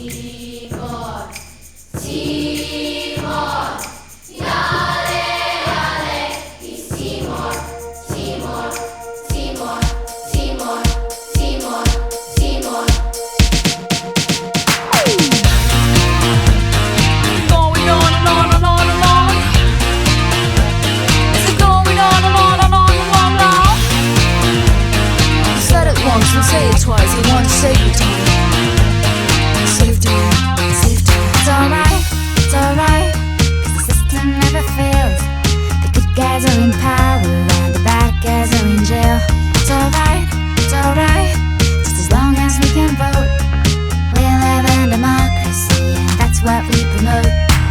We'll say it twice, we want safety. Safety, safety. It's alright, cause the system never fails. The good guys are in power and the bad guys are in jail. It's alright, just as long as we can vote. We live in democracy and that's what we promote.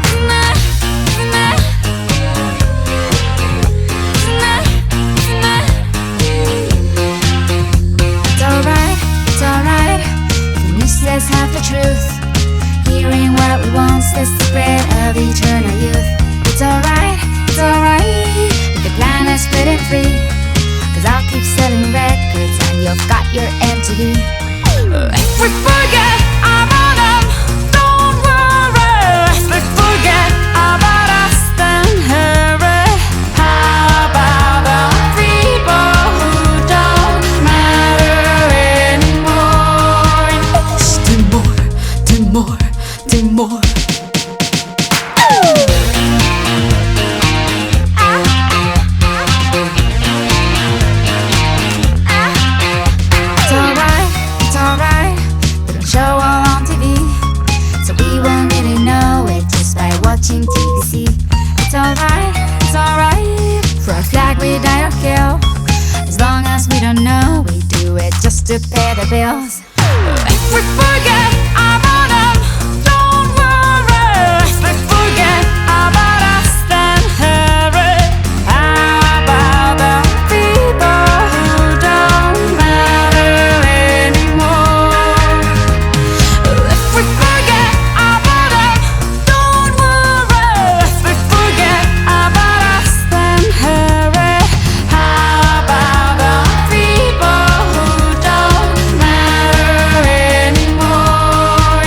Says half the truth. Hearing what we want says the spread of eternal youth. It's alright, if the planet's splitting free. Cause I'll keep selling records and you've got your MTV. If we forget about them, don't worry. If we forget about us, then hurry. How about the people who don't matter anymore? Do more. It's alright, they don't show all on TV, so we won't really know it just by watching TVC. It's alright, for our flag we die or kill. As long as we don't know, we do it just to pay the bills. If we forget about them, don't worry. If we forget about us, then hurry. How about the people who don't matter anymore? If we forget about them, don't worry. If we forget about us, then hurry. How about the people who don't matter anymore?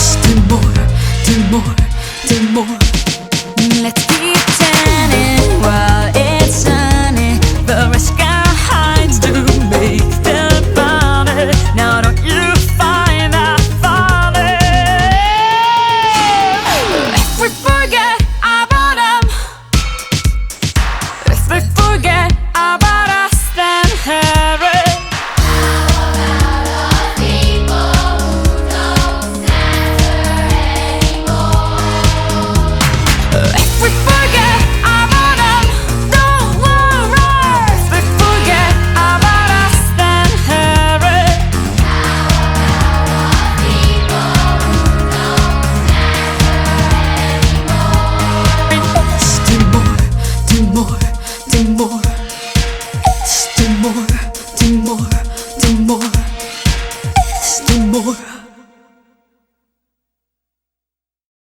Do more. Let's keep turning while it's sunny. The sky hides to make them funny. Now don't you find that funny? If we forget about them, if we forget about us, then hurry. If we forget about them, don't worry. If we forget about us, then hurry. Do more.